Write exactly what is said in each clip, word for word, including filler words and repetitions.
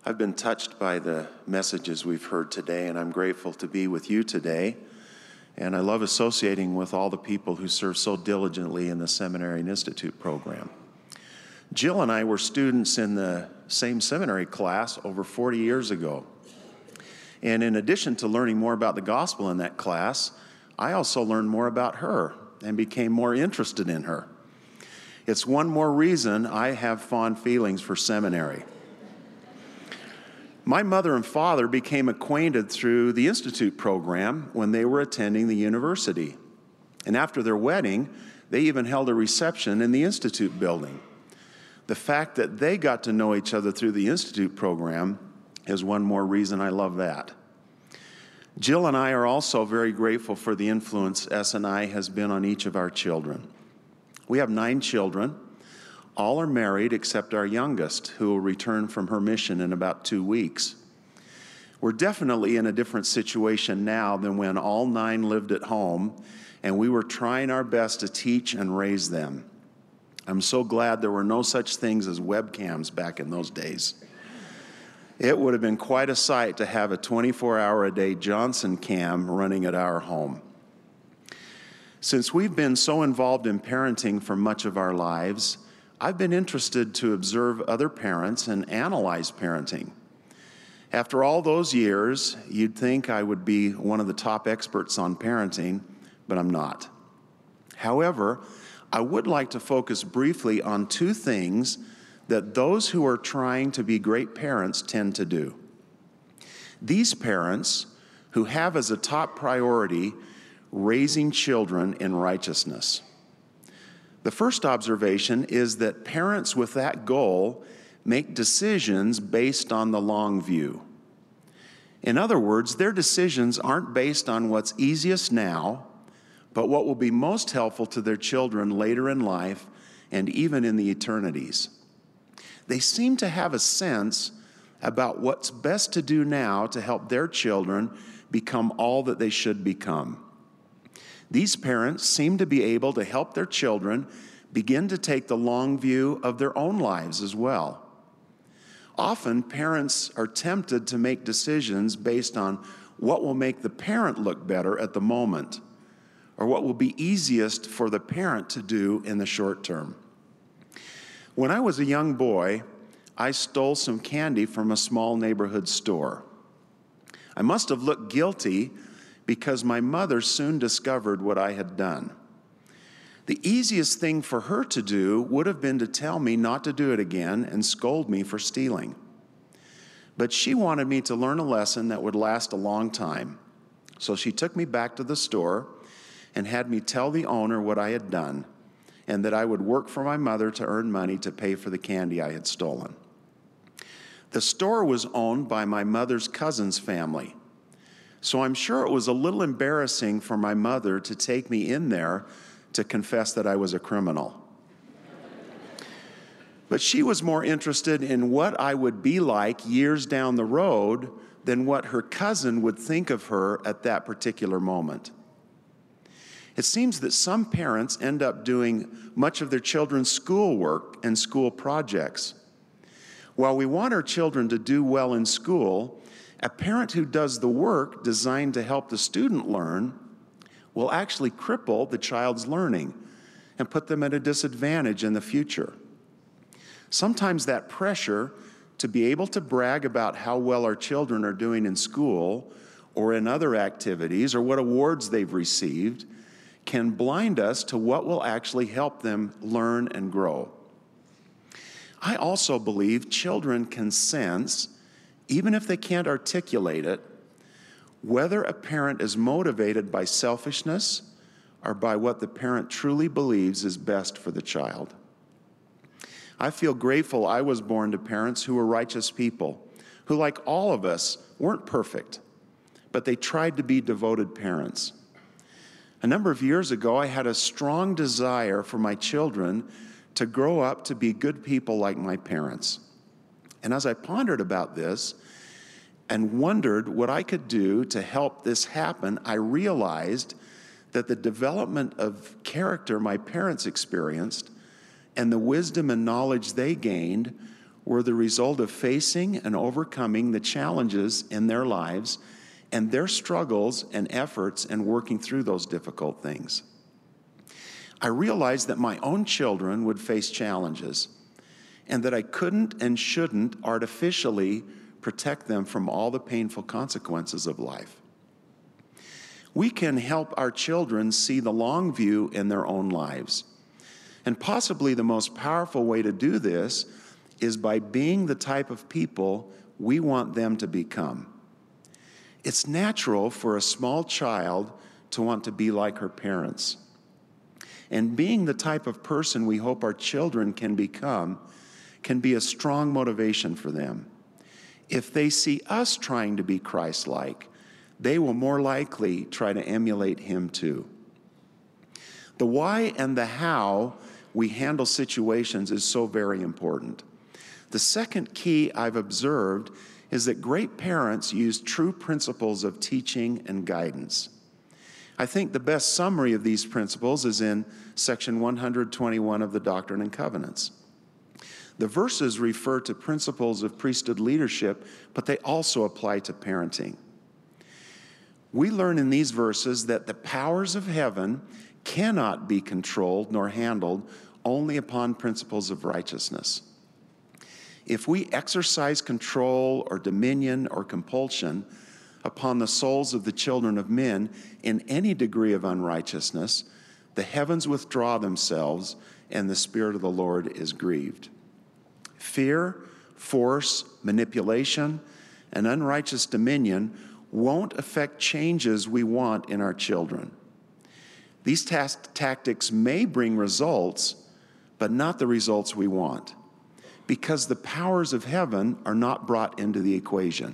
I've been touched by the messages we've heard today, and I'm grateful to be with you today. And I love associating with all the people who serve so diligently in the Seminary and Institute program. Jill and I were students in the same seminary class over forty years ago. And in addition to learning more about the gospel in that class, I also learned more about her and became more interested in her. It's one more reason I have fond feelings for seminary. My mother and father became acquainted through the Institute program when they were attending the university. And after their wedding, they even held a reception in the Institute building. The fact that they got to know each other through the Institute program is one more reason I love that. Jill and I are also very grateful for the influence S and I has been on each of our children. We have nine children. All are married except our youngest, who will return from her mission in about two weeks. We're definitely in a different situation now than when all nine lived at home and we were trying our best to teach and raise them. I'm so glad there were no such things as webcams back in those days. It would have been quite a sight to have a twenty-four hour a day Johnson cam running at our home. Since we've been so involved in parenting for much of our lives, I've been interested to observe other parents and analyze parenting. After all those years, you'd think I would be one of the top experts on parenting, but I'm not. However, I would like to focus briefly on two things that those who are trying to be great parents tend to do. These parents, who have as a top priority raising children in righteousness. The first observation is that parents with that goal make decisions based on the long view. In other words, their decisions aren't based on what's easiest now, but what will be most helpful to their children later in life and even in the eternities. They seem to have a sense about what's best to do now to help their children become all that they should become. These parents seem to be able to help their children begin to take the long view of their own lives as well. Often, parents are tempted to make decisions based on what will make the parent look better at the moment, or what will be easiest for the parent to do in the short term. When I was a young boy, I stole some candy from a small neighborhood store. I must have looked guilty because my mother soon discovered what I had done. The easiest thing for her to do would have been to tell me not to do it again and scold me for stealing. But she wanted me to learn a lesson that would last a long time. So she took me back to the store and had me tell the owner what I had done and that I would work for my mother to earn money to pay for the candy I had stolen. The store was owned by my mother's cousin's family. So I'm sure it was a little embarrassing for my mother to take me in there to confess that I was a criminal. But she was more interested in what I would be like years down the road than what her cousin would think of her at that particular moment. It seems that some parents end up doing much of their children's schoolwork and school projects. While we want our children to do well in school, a parent who does the work designed to help the student learn will actually cripple the child's learning and put them at a disadvantage in the future. Sometimes that pressure to be able to brag about how well our children are doing in school or in other activities or what awards they've received can blind us to what will actually help them learn and grow. I also believe children can sense, even if they can't articulate it, whether a parent is motivated by selfishness or by what the parent truly believes is best for the child. I feel grateful I was born to parents who were righteous people, who, like all of us, weren't perfect, but they tried to be devoted parents. A number of years ago, I had a strong desire for my children to grow up to be good people like my parents. And as I pondered about this and wondered what I could do to help this happen, I realized that the development of character my parents experienced and the wisdom and knowledge they gained were the result of facing and overcoming the challenges in their lives and their struggles and efforts in working through those difficult things. I realized that my own children would face challenges and that I couldn't and shouldn't artificially protect them from all the painful consequences of life. We can help our children see the long view in their own lives. And possibly the most powerful way to do this is by being the type of people we want them to become. It's natural for a small child to want to be like her parents. And being the type of person we hope our children can become can be a strong motivation for them. If they see us trying to be Christ-like, they will more likely try to emulate him too. The why and the how we handle situations is so very important. The second key I've observed is that great parents use true principles of teaching and guidance. I think the best summary of these principles is in section one hundred twenty-one of the Doctrine and Covenants. The verses refer to principles of priesthood leadership, but they also apply to parenting. We learn in these verses that the powers of heaven cannot be controlled nor handled only upon principles of righteousness. If we exercise control or dominion or compulsion upon the souls of the children of men in any degree of unrighteousness, the heavens withdraw themselves and the Spirit of the Lord is grieved. Fear, force, manipulation, and unrighteous dominion won't affect changes we want in our children. These tas- tactics may bring results, but not the results we want, because the powers of heaven are not brought into the equation.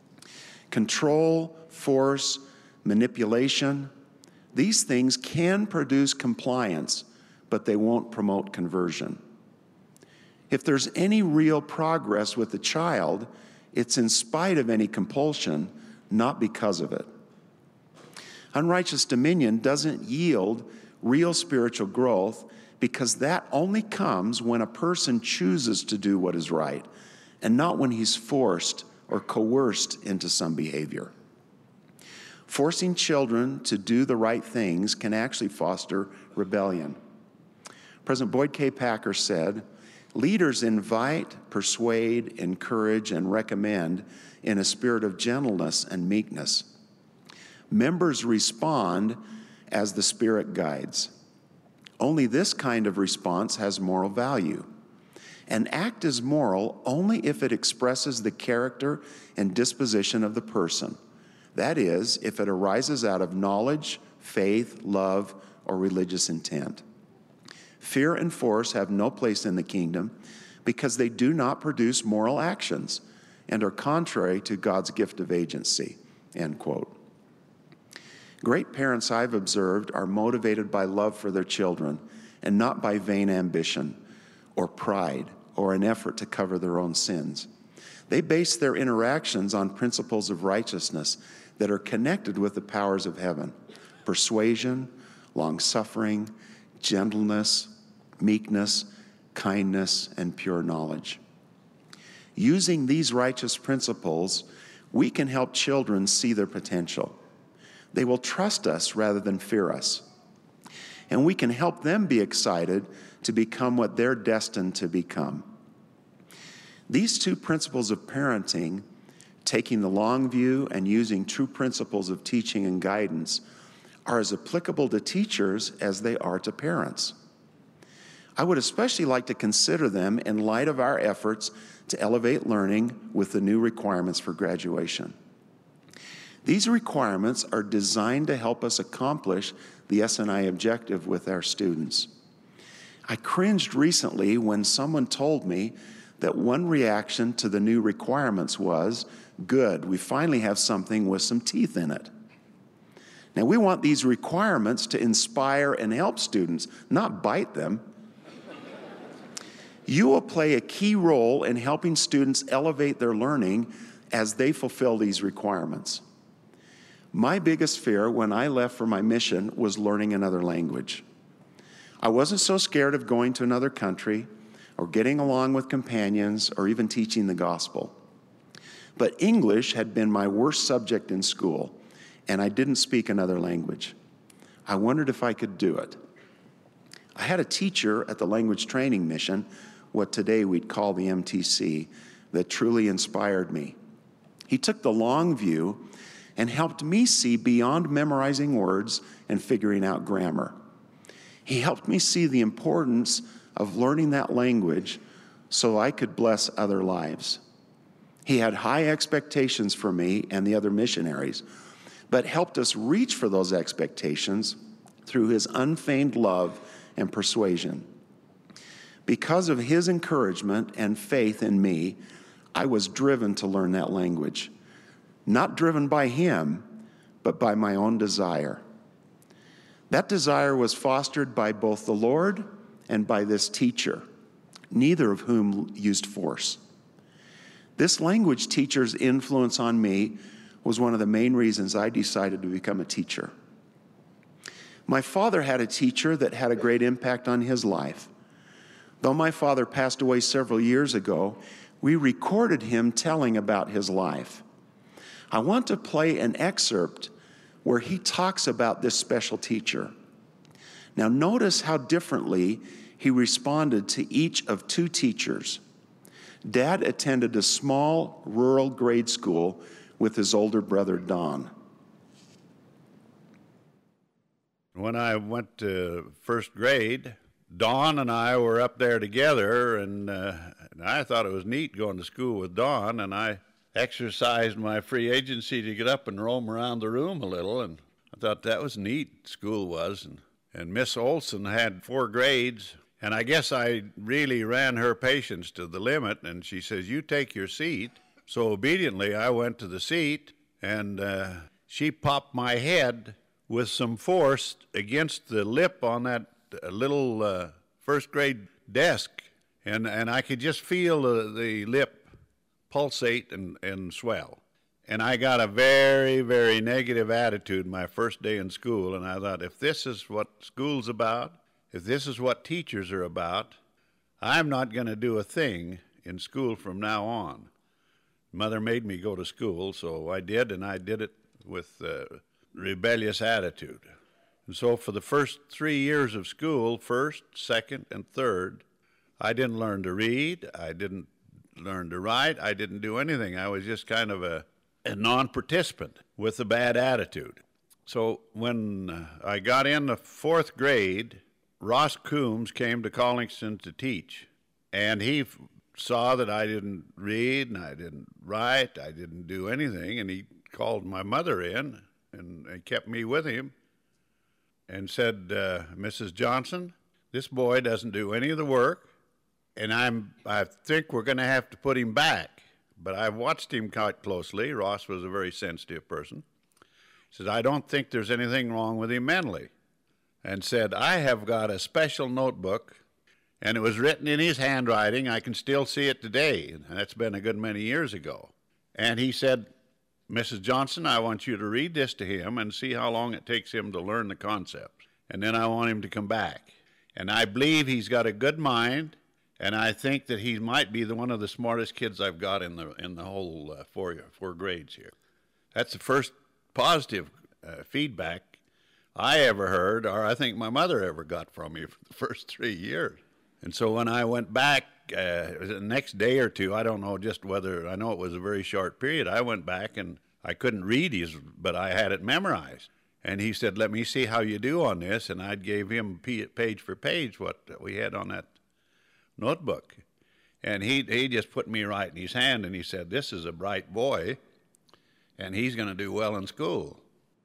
Control, force, manipulation, these things can produce compliance, but they won't promote conversion. If there's any real progress with the child, it's in spite of any compulsion, not because of it. Unrighteous dominion doesn't yield real spiritual growth because that only comes when a person chooses to do what is right and not when he's forced or coerced into some behavior. Forcing children to do the right things can actually foster rebellion. President Boyd K. Packer said, "Leaders invite, persuade, encourage, and recommend in a spirit of gentleness and meekness. Members respond as the Spirit guides. Only this kind of response has moral value. An act is moral only if it expresses the character and disposition of the person. That is, if it arises out of knowledge, faith, love, or religious intent. Fear and force have no place in the kingdom because they do not produce moral actions and are contrary to God's gift of agency." End quote. Great parents I've observed are motivated by love for their children and not by vain ambition or pride or an effort to cover their own sins. They base their interactions on principles of righteousness that are connected with the powers of heaven: persuasion, long-suffering, gentleness, meekness, kindness, and pure knowledge. Using these righteous principles, we can help children see their potential. They will trust us rather than fear us. And we can help them be excited to become what they're destined to become. These two principles of parenting, taking the long view and using true principles of teaching and guidance, are as applicable to teachers as they are to parents. I would especially like to consider them in light of our efforts to elevate learning with the new requirements for graduation. These requirements are designed to help us accomplish the S N I objective with our students. I cringed recently when someone told me that one reaction to the new requirements was, "Good, we finally have something with some teeth in it." Now, we want these requirements to inspire and help students, not bite them. You will play a key role in helping students elevate their learning as they fulfill these requirements. My biggest fear when I left for my mission was learning another language. I wasn't so scared of going to another country or getting along with companions, or even teaching the gospel. But English had been my worst subject in school, and I didn't speak another language. I wondered if I could do it. I had a teacher at the language training mission, what today we'd call the M T C, that truly inspired me. He took the long view and helped me see beyond memorizing words and figuring out grammar. He helped me see the importance of learning that language so I could bless other lives. He had high expectations for me and the other missionaries, but helped us reach for those expectations through his unfeigned love and persuasion. Because of his encouragement and faith in me, I was driven to learn that language. Not driven by him, but by my own desire. That desire was fostered by both the Lord and by this teacher, neither of whom used force. This language teacher's influence on me was one of the main reasons I decided to become a teacher. My father had a teacher that had a great impact on his life. Though my father passed away several years ago, we recorded him telling about his life. I want to play an excerpt where he talks about this special teacher. Now notice how differently he responded to each of two teachers. Dad attended a small rural grade school with his older brother, Don. When I went to first grade, Don and I were up there together, and, uh, and I thought it was neat going to school with Don, and I exercised my free agency to get up and roam around the room a little, and I thought that was neat, school was. And, and Miss Olson had four grades, and I guess I really ran her patience to the limit, and she says, "You take your seat." So obediently, I went to the seat, and uh, she popped my head with some force against the lip on that little uh, first grade desk, and, and I could just feel the, the lip pulsate and, and swell. And I got a very, very negative attitude my first day in school, and I thought, if this is what school's about, if this is what teachers are about, I'm not going to do a thing in school from now on. Mother made me go to school, so I did, and I did it with uh, rebellious attitude. And so for the first three years of school, first, second, and third, I didn't learn to read, I didn't learn to write, I didn't do anything. I was just kind of a, a non-participant with a bad attitude. So when I got in the fourth grade, Ross Coombs came to Collingston to teach, and he f- saw that I didn't read and I didn't write, I didn't do anything, and he called my mother in and, and kept me with him and said, uh, "Missus Johnson, this boy doesn't do any of the work, and I'm, I think we're going to have to put him back." But I've watched him quite closely. Ross was a very sensitive person. He said, "I don't think there's anything wrong with him mentally." And said, "I have got a special notebook, and it was written in his handwriting. I can still see it today, and that's been a good many years ago." And he said, "Missus Johnson, I want you to read this to him and see how long it takes him to learn the concepts. And then I want him to come back. And I believe he's got a good mind, and I think that he might be the one of the smartest kids I've got in the in the whole uh, four, four grades here." That's the first positive uh, feedback I ever heard, or I think my mother ever got from me for the first three years. And so when I went back, uh, the next day or two, I don't know just whether, I know it was a very short period, I went back and I couldn't read his, but I had it memorized. And he said, "Let me see how you do on this," and I gave him page for page what we had on that notebook. And he, he just put me right in his hand, and he said, "This is a bright boy, and he's going to do well in school."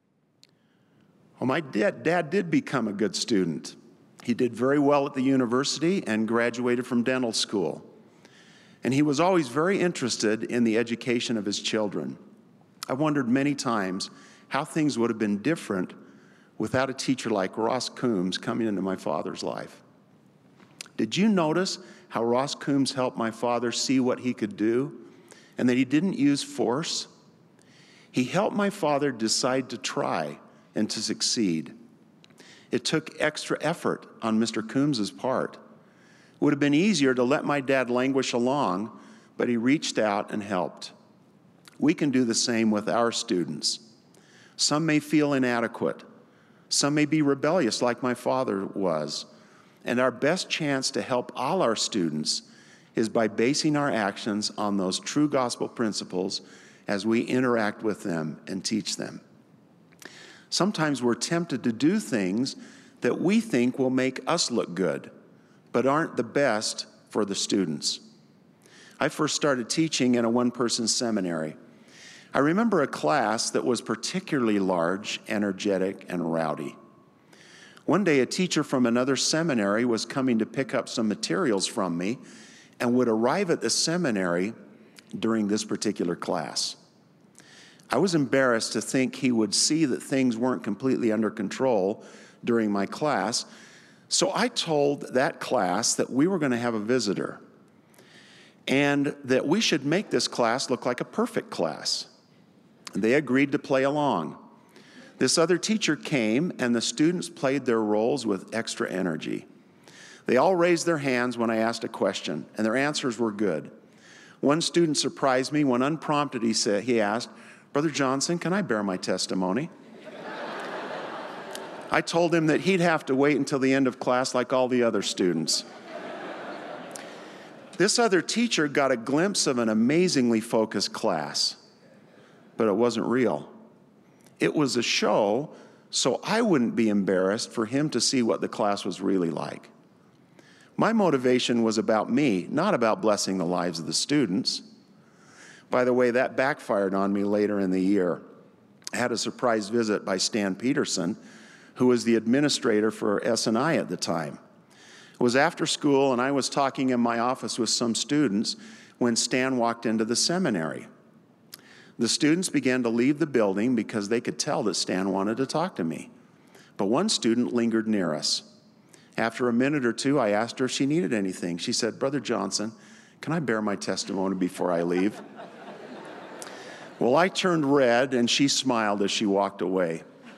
Well, my dad, dad did become a good student. He did very well at the university and graduated from dental school. And he was always very interested in the education of his children. I wondered many times how things would have been different without a teacher like Ross Coombs coming into my father's life. Did you notice how Ross Coombs helped my father see what he could do and that he didn't use force? He helped my father decide to try and to succeed. It took extra effort on Mister Coombs's part. would have been easier to let my dad languish along, but he reached out and helped. We can do the same with our students. Some may feel inadequate. Some may be rebellious like my father was. And our best chance to help all our students is by basing our actions on those true gospel principles as we interact with them and teach them. Sometimes we're tempted to do things that we think will make us look good, but aren't the best for the students. I first started teaching in a one-person seminary. I remember a class that was particularly large, energetic, and rowdy. One day, a teacher from another seminary was coming to pick up some materials from me and would arrive at the seminary during this particular class. I was embarrassed to think he would see that things weren't completely under control during my class, so I told that class that we were going to have a visitor and that we should make this class look like a perfect class. They agreed to play along. This other teacher came, and the students played their roles with extra energy. They all raised their hands when I asked a question, and their answers were good. One student surprised me when unprompted he said, he asked, "Brother Johnson, can I bear my testimony?" I told him that he'd have to wait until the end of class like all the other students. This other teacher got a glimpse of an amazingly focused class, but it wasn't real. It was a show, so I wouldn't be embarrassed for him to see what the class was really like. My motivation was about me, not about blessing the lives of the students. By the way, that backfired on me later in the year. I had a surprise visit by Stan Peterson, who was the administrator for S and I at the time. It was after school, and I was talking in my office with some students when Stan walked into the seminary. The students began to leave the building because they could tell that Stan wanted to talk to me. But one student lingered near us. After a minute or two, I asked her if she needed anything. She said, "Brother Johnson, can I bear my testimony before I leave?" Well, I turned red, and she smiled as she walked away.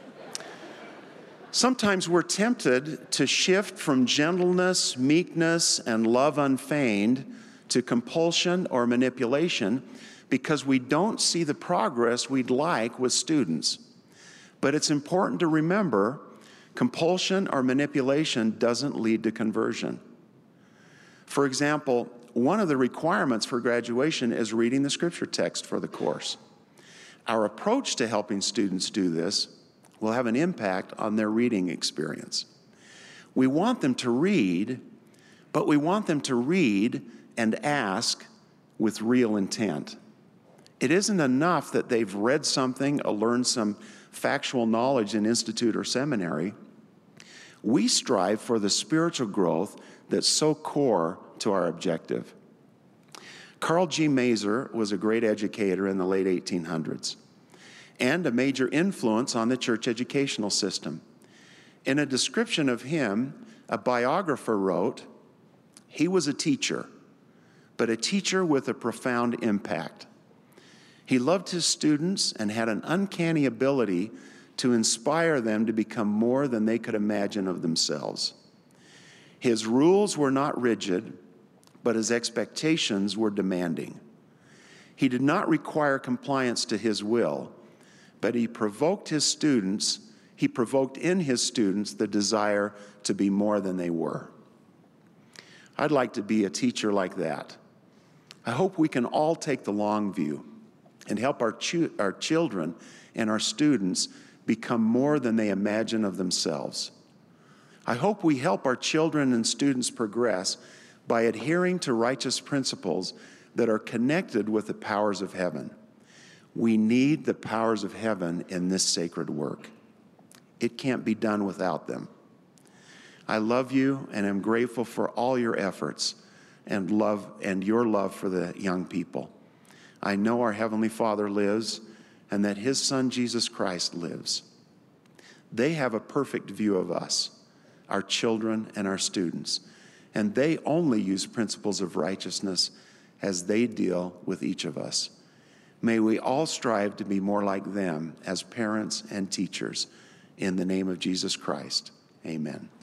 Sometimes we're tempted to shift from gentleness, meekness, and love unfeigned to compulsion or manipulation because we don't see the progress we'd like with students. But it's important to remember, compulsion or manipulation doesn't lead to conversion. For example, one of the requirements for graduation is reading the scripture text for the course. Our approach to helping students do this will have an impact on their reading experience. We want them to read, but we want them to read and ask with real intent. It isn't enough that they've read something or learned some factual knowledge in institute or seminary. We strive for the spiritual growth that's so core to our objective. Carl G. Mazer was a great educator in the late eighteen hundreds and a major influence on the church educational system. In a description of him, a biographer wrote, "He was a teacher, but a teacher with a profound impact. He loved his students and had an uncanny ability to inspire them to become more than they could imagine of themselves. His rules were not rigid, but his expectations were demanding. He did not require compliance to his will, but he provoked his students, he provoked in his students the desire to be more than they were." I'd like to be a teacher like that. I hope we can all take the long view and help our, ch- our children and our students become more than they imagine of themselves. I hope we help our children and students progress by adhering to righteous principles that are connected with the powers of heaven. We need the powers of heaven in this sacred work. It can't be done without them. I love you and am grateful for all your efforts and love and your love for the young people. I know our Heavenly Father lives and that his Son Jesus Christ lives. They have a perfect view of us, our children and our students, and they only use principles of righteousness as they deal with each of us. May we all strive to be more like them as parents and teachers. In the name of Jesus Christ, amen.